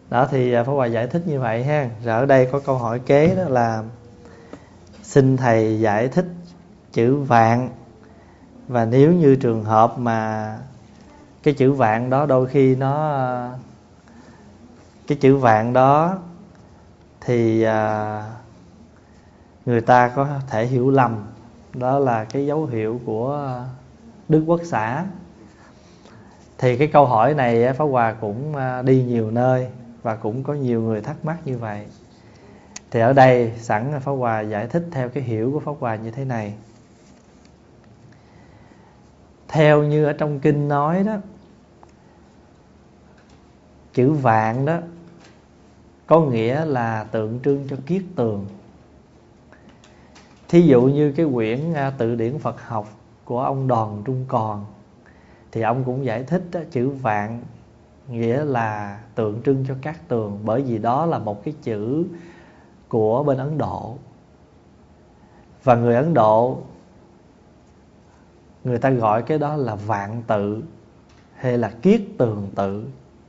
Đó thì Pháp Hòa giải thích như vậy ha. Rồi ở đây có câu hỏi kế đó là xin thầy giải thích chữ vạn. Và nếu như trường hợp mà cái chữ vạn đó đôi khi cái chữ vạn đó thì người ta có thể hiểu lầm đó là cái dấu hiệu của Đức Quốc xã. Thì cái câu hỏi này Pháp Hòa cũng đi nhiều nơi và cũng có nhiều người thắc mắc như vậy. Thì ở đây sẵn Pháp Hòa giải thích theo cái hiểu của Pháp Hòa như thế này. Theo như ở trong kinh nói đó, chữ vạn đó có nghĩa là tượng trưng cho kiết tường. Thí dụ như cái quyển Tự điển Phật học của ông Đoàn Trung Còn, thì ông cũng giải thích đó, chữ vạn nghĩa là tượng trưng cho cát tường, bởi vì đó là một cái chữ của bên Ấn Độ. Và người Ấn Độ người ta gọi cái đó là vạn tự hay là kiết tường tự.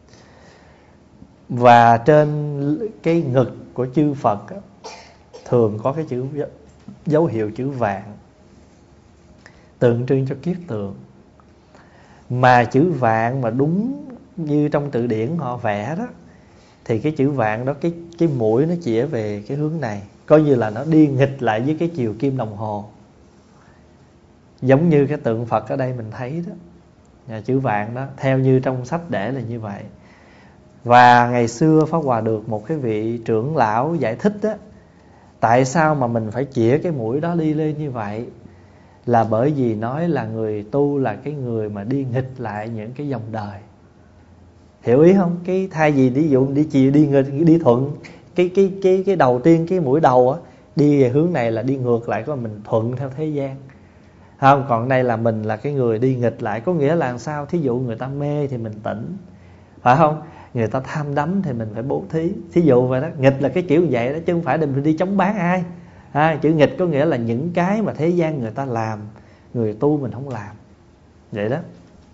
Và trên cái ngực của chư Phật thường có cái chữ dấu hiệu chữ vạn, tượng trưng cho kiết tường. Mà chữ vạn mà đúng như trong từ điển họ vẽ đó, thì cái chữ vạn đó, cái mũi nó chĩa về cái hướng này, coi như là nó đi nghịch lại với cái chiều kim đồng hồ, giống như cái tượng Phật ở đây mình thấy đó. Chữ vạn đó theo như trong sách để là như vậy. Và ngày xưa Pháp Hòa được một cái vị trưởng lão giải thích đó, tại sao mà mình phải chĩa cái mũi đó đi lên như vậy, là bởi vì nói là người tu là cái người mà đi nghịch lại những cái dòng đời. Hiểu ý không? Cái thay vì ví dụ đi chiều đi nghịch, đi thuận, cái đầu tiên cái mũi đầu á đi về hướng này là đi ngược lại, có mình thuận theo thế gian. Không, còn đây là mình là cái người đi nghịch lại, có nghĩa là sao? Thí dụ người ta mê thì mình tỉnh, phải không? Người ta tham đắm thì mình phải bố thí. Thí dụ vậy đó, nghịch là cái kiểu vậy đó, chứ không phải mình đi chống bán ai. Chữ nghịch có nghĩa là những cái mà thế gian người ta làm, người tu mình không làm. Vậy đó.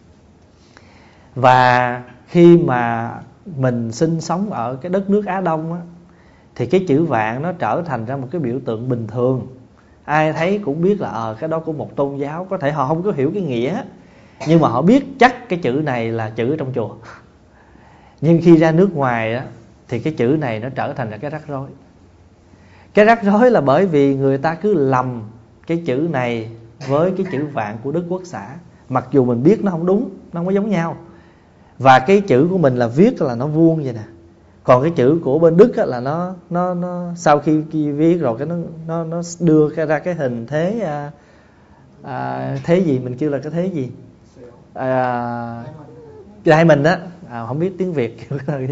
Và khi mà mình sinh sống ở cái đất nước Á Đông á, thì cái chữ vạn nó trở thành ra một cái biểu tượng bình thường. Ai thấy cũng biết là cái đó của một tôn giáo. Có thể họ không có hiểu cái nghĩa, nhưng mà họ biết chắc cái chữ này là chữ trong chùa. Nhưng khi ra nước ngoài á, thì cái chữ này nó trở thành là cái rắc rối. Cái rắc rối là bởi vì người ta cứ lầm cái chữ này với cái chữ vạn của Đức Quốc xã. Mặc dù mình biết nó không đúng, nó không có giống nhau. Và cái chữ của mình là viết là nó vuông vậy nè, còn cái chữ của bên Đức á, là nó sau khi viết rồi cái nó đưa ra cái hình thế thế gì mình kêu là cái thế gì đại mình á, không biết tiếng Việt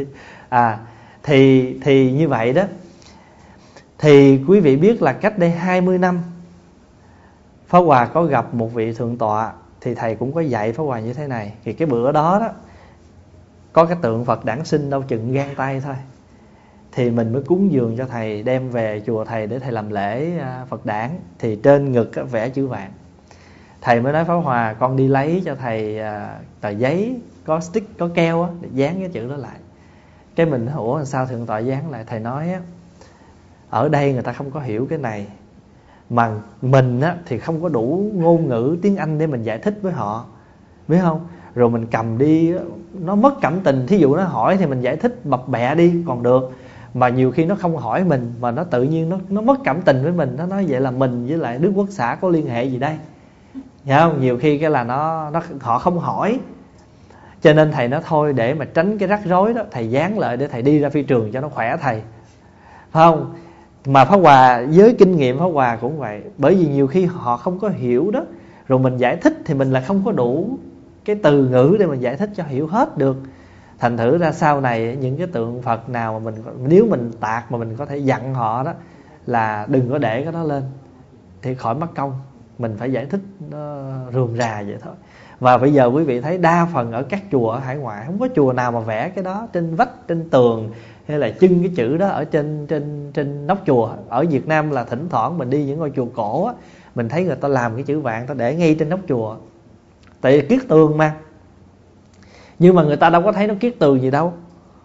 thì như vậy đó. Thì quý vị biết là cách đây 20 năm Pháp Hòa có gặp một vị thượng tọa, thì thầy cũng có dạy Pháp Hòa như thế này. Thì cái bữa đó đó có cái tượng Phật đản sinh đâu chừng gang tay thôi, thì mình mới cúng dường cho thầy, đem về chùa thầy để thầy làm lễ Phật đản. Thì trên ngực vẽ chữ vạn. Thầy mới nói Pháp Hòa, con đi lấy cho thầy tờ giấy có stick, có keo á, để dán cái chữ đó lại. Cái mình hỏi ủa sao thượng tọa dán lại? Thầy nói á, ở đây người ta không có hiểu cái này, mà mình á thì không có đủ ngôn ngữ tiếng Anh để mình giải thích với họ, biết không? Rồi mình cầm đi nó mất cảm tình. Thí dụ nó hỏi thì mình giải thích bập bẹ đi còn được, mà nhiều khi nó không hỏi mình mà nó tự nhiên nó mất cảm tình với mình. Nó nói vậy là mình với lại Đức Quốc xã có liên hệ gì đây, hiểu không? Nhiều khi cái là họ không hỏi. Cho nên thầy nói thôi, để mà tránh cái rắc rối đó, thầy dán lại để thầy đi ra phi trường cho nó khỏe thầy, phải không? Mà Pháp Hòa với kinh nghiệm Pháp Hòa cũng vậy. Bởi vì nhiều khi họ không có hiểu đó, rồi mình giải thích thì mình là không có đủ cái từ ngữ để mình giải thích cho hiểu hết được. Thành thử ra sau này những cái tượng Phật nào mà nếu mình tạc mà mình có thể dặn họ đó là đừng có để cái đó lên thì khỏi mất công. Mình phải giải thích nó rườm rà vậy thôi. Và bây giờ quý vị thấy đa phần ở các chùa ở hải ngoại không có chùa nào mà vẽ cái đó trên vách, trên tường, hay là trưng cái chữ đó ở trên nóc chùa. Ở Việt Nam là thỉnh thoảng mình đi những ngôi chùa cổ á, mình thấy người ta làm cái chữ vạn ta để ngay trên nóc chùa, tại vì kiết tường mà. Nhưng mà người ta đâu có thấy nó kiết tường gì đâu,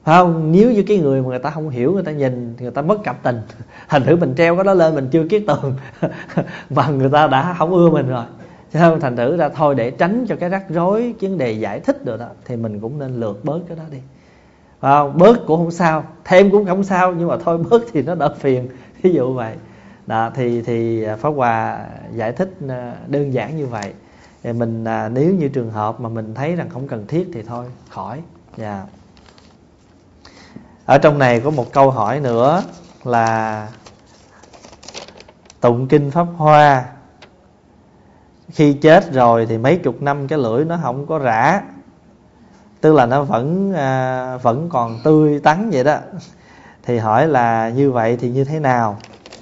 phải không? Nếu như cái người mà người ta không hiểu, người ta nhìn, người ta mất cảm tình. Thành thử mình treo cái đó lên, mình chưa kiết tường mà người ta đã không ưa mình rồi. Thành thử ra thôi, để tránh cho cái rắc rối vấn đề giải thích được đó, thì mình cũng nên lược bớt cái đó đi, phải không? Bớt cũng không sao, thêm cũng không sao, nhưng mà thôi bớt thì nó đỡ phiền, ví dụ vậy đó. Thì Pháp Hòa giải thích đơn giản như vậy. Thì mình nếu như trường hợp mà mình thấy rằng không cần thiết thì thôi khỏi. Yeah. Ở trong này có một câu hỏi nữa là tụng kinh Pháp Hoa khi chết rồi thì mấy chục năm cái lưỡi nó không có rã, tức là nó vẫn còn tươi tắn vậy đó. Thì hỏi là như vậy thì như thế nào?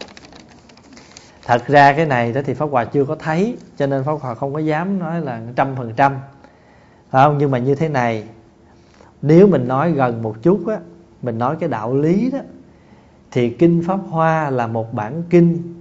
Thật ra cái này đó thì Pháp Hòa chưa có thấy, cho nên Pháp Hòa không có dám nói là 100%, phải không? Nhưng mà như thế này, nếu mình nói gần một chút á, mình nói cái đạo lý đó, thì kinh Pháp Hoa là một bản kinh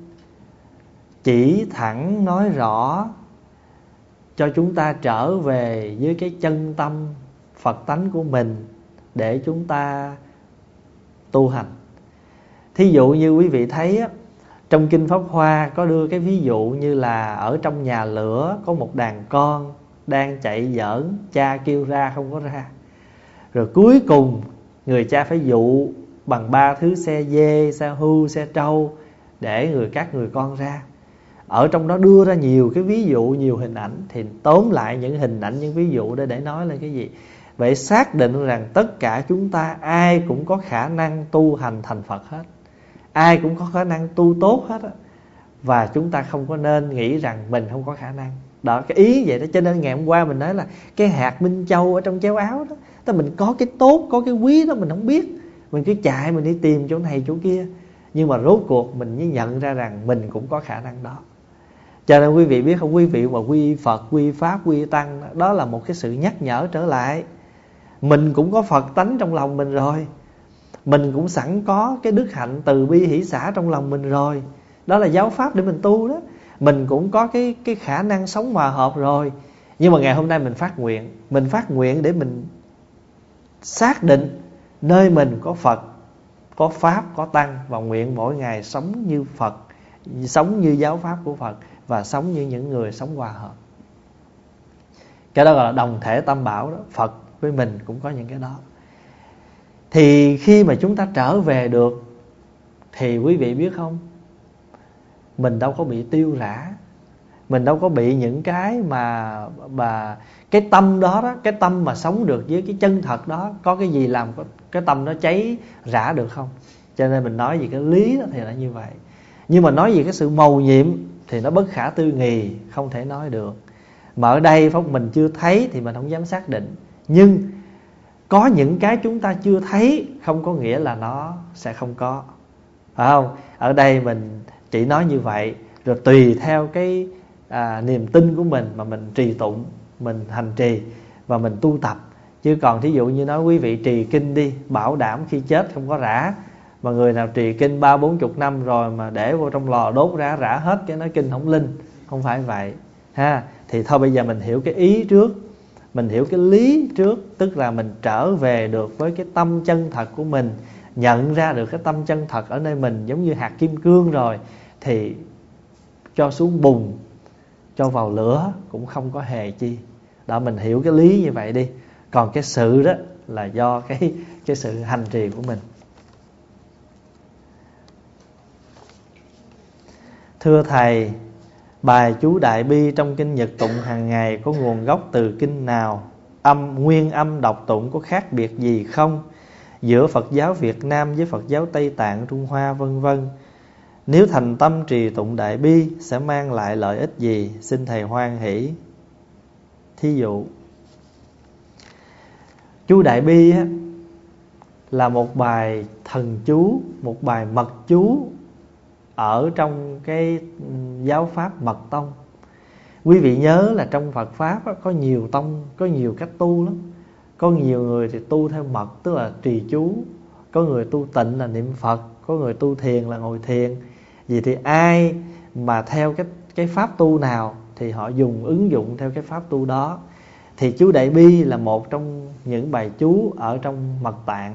chỉ thẳng nói rõ cho chúng ta trở về với cái chân tâm Phật tánh của mình để chúng ta tu hành. Thí dụ như quý vị thấy á, trong kinh Pháp Hoa có đưa cái ví dụ như là ở trong nhà lửa có một đàn con đang chạy giỡn, cha kêu ra không có ra. Rồi cuối cùng người cha phải dụ bằng 3 thứ xe dê, xe hưu, xe trâu để các người con ra. Ở trong đó đưa ra nhiều cái ví dụ, nhiều hình ảnh. Thì tóm lại những hình ảnh, những ví dụ để nói lên cái gì? Vậy xác định rằng tất cả chúng ta ai cũng có khả năng tu hành thành Phật hết, ai cũng có khả năng tu tốt hết á. Và chúng ta không có nên nghĩ rằng mình không có khả năng. Đó, cái ý vậy đó. Cho nên ngày hôm qua mình nói là cái hạt Minh Châu ở trong chéo áo đó, tức mình có cái tốt, có cái quý đó mình không biết, mình cứ chạy mình đi tìm chỗ này chỗ kia. Nhưng mà rốt cuộc mình mới nhận ra rằng mình cũng có khả năng đó. Cho nên quý vị biết không, quý vị mà quy Phật, quy Pháp, quy Tăng, đó là một cái sự nhắc nhở trở lại. Mình cũng có Phật tánh trong lòng mình rồi, mình cũng sẵn có cái đức hạnh từ bi hỷ xả trong lòng mình rồi. Đó là giáo pháp để mình tu đó. Mình cũng có cái khả năng sống hòa hợp rồi. Nhưng mà ngày hôm nay mình phát nguyện. Mình phát nguyện để mình xác định nơi mình có Phật, có Pháp, có Tăng. Và nguyện mỗi ngày sống như Phật, sống như giáo pháp của Phật, và sống như những người sống hòa hợp. Cái đó gọi là đồng thể tam bảo đó. Phật với mình cũng có những cái đó. Thì khi mà chúng ta trở về được thì quý vị biết không, mình đâu có bị tiêu rã, mình đâu có bị những cái mà cái tâm đó đó, cái tâm mà sống được với cái chân thật đó, có cái gì làm cái tâm nó cháy rã được không? Cho nên mình nói về cái lý đó thì là như vậy. Nhưng mà nói về cái sự mầu nhiệm thì nó bất khả tư nghì, không thể nói được. Mà ở đây Pháp mình chưa thấy thì mình không dám xác định. Nhưng có những cái chúng ta chưa thấy không có nghĩa là nó sẽ không có, phải không? Ở đây mình chỉ nói như vậy, rồi tùy theo cái niềm tin của mình mà mình trì tụng, mình hành trì và mình tu tập. Chứ còn thí dụ như nói quý vị trì kinh đi, bảo đảm khi chết không có rã. Mà người nào trì kinh 30-40 năm rồi mà để vô trong lò đốt rã hết, cái nói kinh không linh. Không phải vậy ha. Thì thôi bây giờ mình hiểu cái ý trước, mình hiểu cái lý trước. Tức là mình trở về được với cái tâm chân thật của mình, nhận ra được cái tâm chân thật ở nơi mình giống như hạt kim cương rồi, thì cho xuống bùn, cho vào lửa cũng không có hề chi. Đó, mình hiểu cái lý như vậy đi. Còn cái sự đó là do cái sự hành trì của mình. Thưa Thầy, bài chú Đại Bi trong kinh Nhật tụng hàng ngày có nguồn gốc từ kinh nào? Nguyên âm đọc tụng có khác biệt gì không giữa Phật giáo Việt Nam với Phật giáo Tây Tạng, Trung Hoa vân vân? Nếu thành tâm trì tụng Đại Bi sẽ mang lại lợi ích gì? Xin Thầy hoan hỷ thí dụ. Chú Đại Bi á, là một bài thần chú, một bài mật chú ở trong cái giáo pháp mật tông. Quý vị nhớ là trong Phật Pháp á, có nhiều tông, có nhiều cách tu lắm. Có nhiều người thì tu theo mật, tức là trì chú. Có người tu tịnh là niệm Phật. Có người tu thiền là ngồi thiền. Vì thì ai mà theo cái pháp tu nào thì họ ứng dụng theo cái pháp tu đó. thì chú Đại Bi là một trong những bài chú ở trong mật tạng.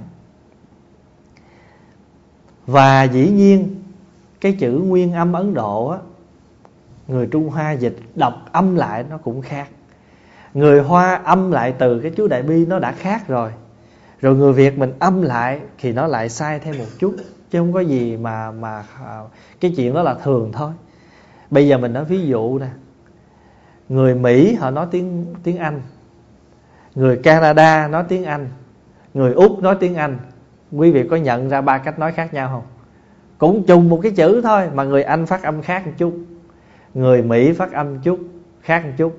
Và dĩ nhiên cái chữ nguyên âm Ấn Độ á, người Trung Hoa dịch đọc âm lại nó cũng khác. Người Hoa âm lại từ cái chú Đại Bi nó đã khác rồi. Rồi người Việt mình âm lại thì nó lại sai thêm một chút, chứ không có gì mà cái chuyện đó là thường thôi. Bây giờ mình nói ví dụ nè, người Mỹ họ nói tiếng Anh, người Canada nói tiếng Anh, người Úc nói tiếng Anh. Quý vị có nhận ra 3 cách nói khác nhau không? Cũng trùng một cái chữ thôi mà người Anh phát âm khác một chút, người Mỹ phát âm khác một chút,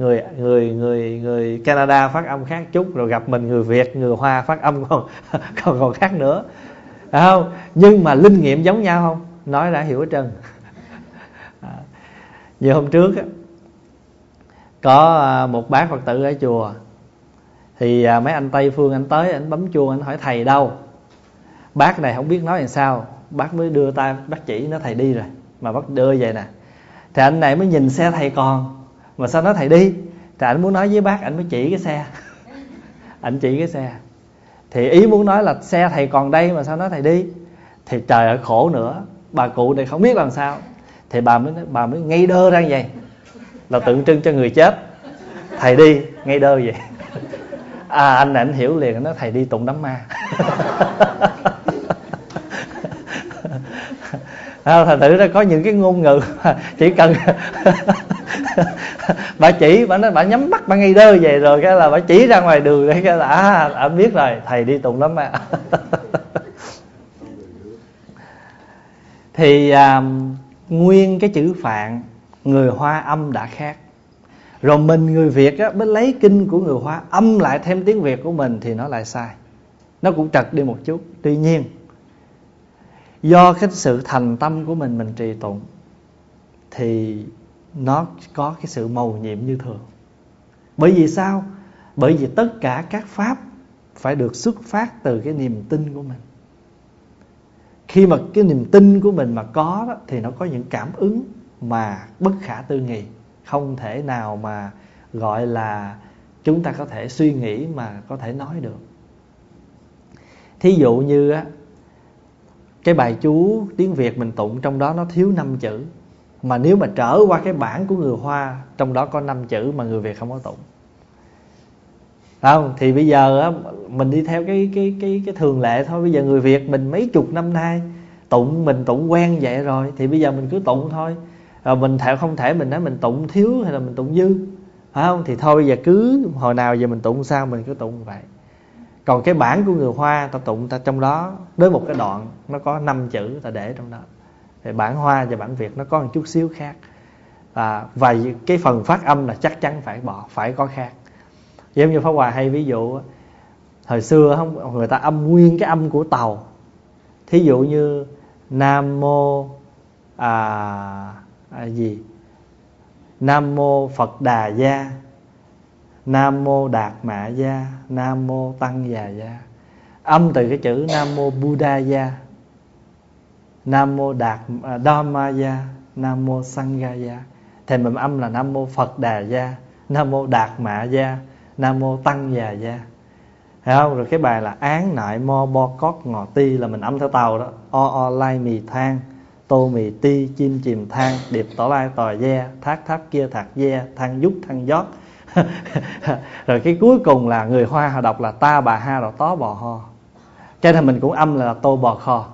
người Canada phát âm khác chút, rồi gặp mình người Việt, người Hoa phát âm còn khác nữa, phải không? Nhưng mà linh nghiệm giống nhau không? Nói đã hiểu hết trơn. Như hôm trước á, có một bác Phật tử ở chùa, thì mấy anh Tây Phương anh tới, anh bấm chuông, anh hỏi thầy đâu. Bác này không biết nói làm sao, bác mới đưa tay, bác chỉ nó thầy đi rồi, mà bác đưa vậy nè. Thì anh này mới nhìn xe thầy còn, mà sao nói thầy đi. Thì anh muốn nói với bác, anh mới chỉ cái xe. Anh chỉ cái xe, thì ý muốn nói là xe thầy còn đây mà sao nói thầy đi. Thì trời ơi khổ nữa, bà cụ này không biết làm sao. Thì bà mới ngây đơ ra vậy, là tượng trưng cho người chết. Thầy đi, ngây đơ vậy. Anh này anh hiểu liền, anh nói thầy đi tụng đám ma. Thành thử ra có những cái ngôn ngữ chỉ cần bà chỉ, bà nói bà nhắm mắt, bà ngây đơ vậy, rồi cái là bà chỉ ra ngoài đường để cái là anh biết rồi, thầy đi tụng đám ma. Thì nguyên cái chữ Phạn người Hoa âm đã khác. Rồi mình người Việt á, mới lấy kinh của người Hoa âm lại thêm tiếng Việt của mình thì nó lại sai. Nó cũng trật đi một chút. Tuy nhiên do cái sự thành tâm của mình trì tụng thì nó có cái sự mầu nhiệm như thường. Bởi vì sao? Bởi vì tất cả các pháp phải được xuất phát từ cái niềm tin của mình. Khi mà cái niềm tin của mình mà có đó, thì nó có những cảm ứng mà bất khả tư nghị, không thể nào mà gọi là chúng ta có thể suy nghĩ mà có thể nói được. Thí dụ như á, cái bài chú tiếng Việt mình tụng trong đó nó thiếu 5 chữ, mà nếu mà trở qua cái bản của người Hoa, trong đó có 5 chữ mà người Việt không có tụng. Không, thì bây giờ á, mình đi theo cái thường lệ thôi. Bây giờ người Việt mình mấy chục năm nay mình tụng quen vậy rồi, thì bây giờ mình cứ tụng thôi. Rồi mình không thể mình nói mình tụng thiếu hay là mình tụng dư, phải không? Thì thôi bây giờ cứ hồi nào giờ mình tụng sao mình cứ tụng vậy. Còn cái bản của người Hoa ta tụng, ta trong đó đến một cái đoạn nó có 5 chữ ta để trong đó. Thì bản Hoa và bản Việt nó có một chút xíu khác. Và cái phần phát âm là chắc chắn phải có khác. Giống như Pháp Hòa hay ví dụ, thời xưa không, người ta âm nguyên cái âm của Tàu. Thí dụ như Nam Mô Nam Mô Phật Đà Gia, Nam Mô Đạt Mạ Gia, Nam Mô Tăng Già Gia. Âm từ cái chữ Nam Mô Buddha Gia, Nam Mô Dhamma Gia, Nam Mô Sangha Gia. Thì mình âm là Nam Mô Phật Đà Gia, Nam Mô Đạt Mạ Gia, Nam Mô Tăng Già Gia. Thấy không? Rồi cái bài là án nại mo bo cót ngò ti là mình âm theo Tàu đó. O lai mì thang, tô mì ti, chim chìm thang, điệp tỏ lai tò gia, thác tháp kia thạc gia, thang dút thang giót. Rồi cái cuối cùng là người Hoa họ đọc là ta bà ha rồi tó bò ho. Cho nên mình cũng âm là tô bò kho.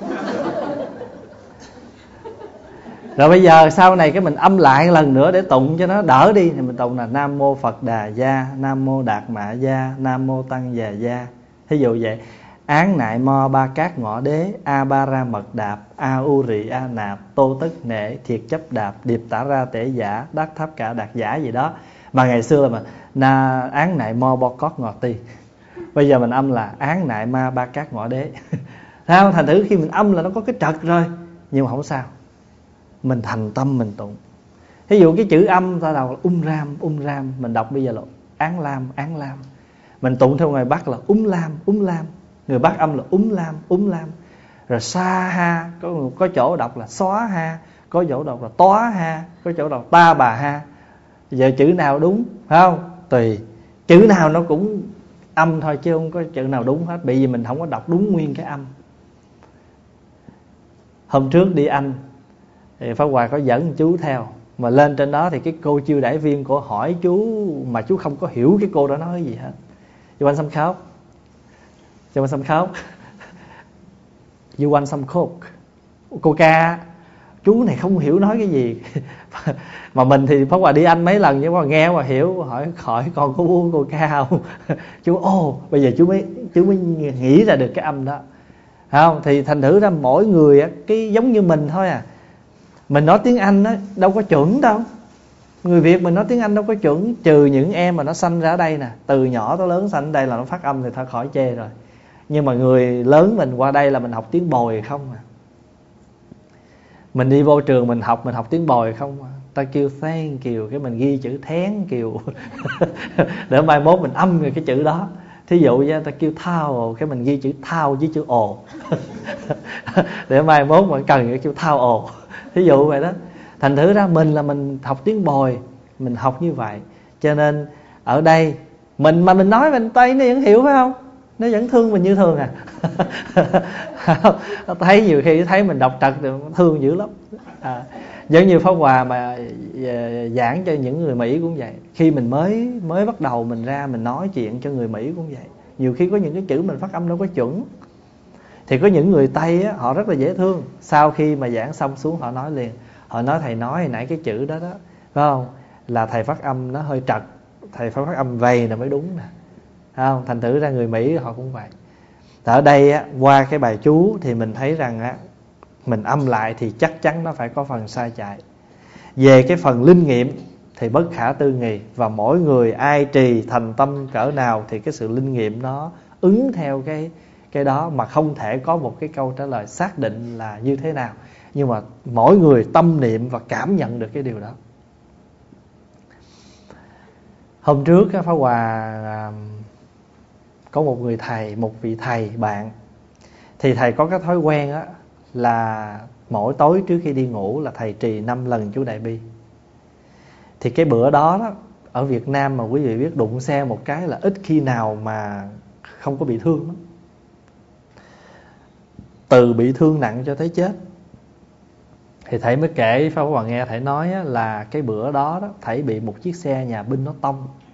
Rồi bây giờ sau này cái mình âm lại lần nữa để tụng cho nó đỡ đi, thì mình tụng là Nam Mô Phật Đà Gia, Nam Mô Đạt Mạ Gia, Nam Mô Tăng Già Gia. Thí dụ vậy. Án nại mo ba cát ngọ đế, a ba ra mật đạp, a u rị a nạp, tô tất nể, thiệt chấp đạp, điệp tả ra tể giả, đắc tháp cả đạt giả gì đó. Mà ngày xưa là án nại mo bo cót ngọ ti. Bây giờ mình âm là án nại ma ba cát ngọ đế. Thấy không? Thành thử khi mình âm là nó có cái trật rồi, nhưng mà không sao, mình thành tâm mình tụng. Ví dụ cái chữ âm ta đầu là ram, mình đọc bây giờ là án lam. Mình tụng theo người Bắc là lam. Người Bắc âm là lam. Rồi sa ha, có chỗ đọc là xóa ha, có chỗ đọc là tóa ha, có chỗ đọc ta bà ha. Giờ chữ nào đúng, phải không? Tùy. Chữ nào nó cũng âm thôi chứ không có chữ nào đúng hết, bởi vì mình không có đọc đúng nguyên cái âm. Hôm trước đi Anh thì Pháp Hòa có dẫn chú theo, mà lên trên đó thì cái cô chiêu đãi viên cô hỏi chú mà chú không có hiểu cái cô đó nói cái gì hết. You want some coke? You want some coke? You want some coke? Coca. Chú này không hiểu nói cái gì. Mà mình thì Pháp Hòa đi Anh mấy lần nhưng mà nghe mà hiểu, hỏi con có uống Coca không? Chú bây giờ chú mới nghĩ ra được cái âm đó. Không? Thì thành thử ra mỗi người cái giống như mình thôi à. Mình nói tiếng Anh đó, đâu có chuẩn đâu. Người Việt mình nói tiếng Anh đâu có chuẩn, trừ những em mà nó sanh ra ở đây nè, từ nhỏ tới lớn sanh ở đây là nó phát âm thì thôi khỏi chê rồi. Nhưng mà người lớn mình qua đây là mình học tiếng bồi không à. Mình đi vô trường mình học tiếng bồi không à. Ta kêu thank you, cái mình ghi chữ thén kiều để mai mốt mình âm cái chữ đó. Thí dụ như ta kêu thao, cái mình ghi chữ thao với chữ ồ để mai mốt mà cần cái kêu thao ồ. Thí dụ vậy đó. Thành thử ra mình học tiếng bồi, mình học như vậy. Cho nên ở đây mình nói mình Tây nó vẫn hiểu phải không? Nó vẫn thương mình như thường à. Thấy nhiều khi thấy mình đọc trật thì thương dữ lắm. Giống như Pháp Hòa mà giảng cho những người Mỹ cũng vậy. Khi mình mới bắt đầu mình ra mình nói chuyện cho người Mỹ cũng vậy. Nhiều khi có những cái chữ mình phát âm đâu có chuẩn. Thì có những người Tây á, họ rất là dễ thương. Sau khi mà giảng xong xuống họ nói liền. Họ nói thầy nói hồi nãy cái chữ đó đó, phải không? Là thầy phát âm nó hơi trật, thầy phải phát âm vầy là mới đúng nè. Phải không? Thành thử ra người Mỹ họ cũng vậy. Ở đây á, qua cái bài chú thì mình thấy rằng á, mình âm lại thì chắc chắn nó phải có phần sai chạy. Về cái phần linh nghiệm thì bất khả tư nghì. Và mỗi người ai trì thành tâm cỡ nào thì cái sự linh nghiệm nó ứng theo cái đó, mà không thể có một cái câu trả lời xác định là như thế nào. Nhưng mà mỗi người tâm niệm và cảm nhận được cái điều đó. Hôm trước Pháp Hòa có một người thầy, một vị thầy bạn. Thì thầy có cái thói quen á, là mỗi tối trước khi đi ngủ là thầy trì 5 lần chú Đại Bi. Thì cái bữa đó, ở Việt Nam mà quý vị biết đụng xe một cái là ít khi nào mà không có bị thương đó. Từ bị thương nặng cho tới chết. Thì thầy mới kể Pháp Hòa nghe thầy nói là cái bữa đó, thầy bị một chiếc xe nhà binh nó tông.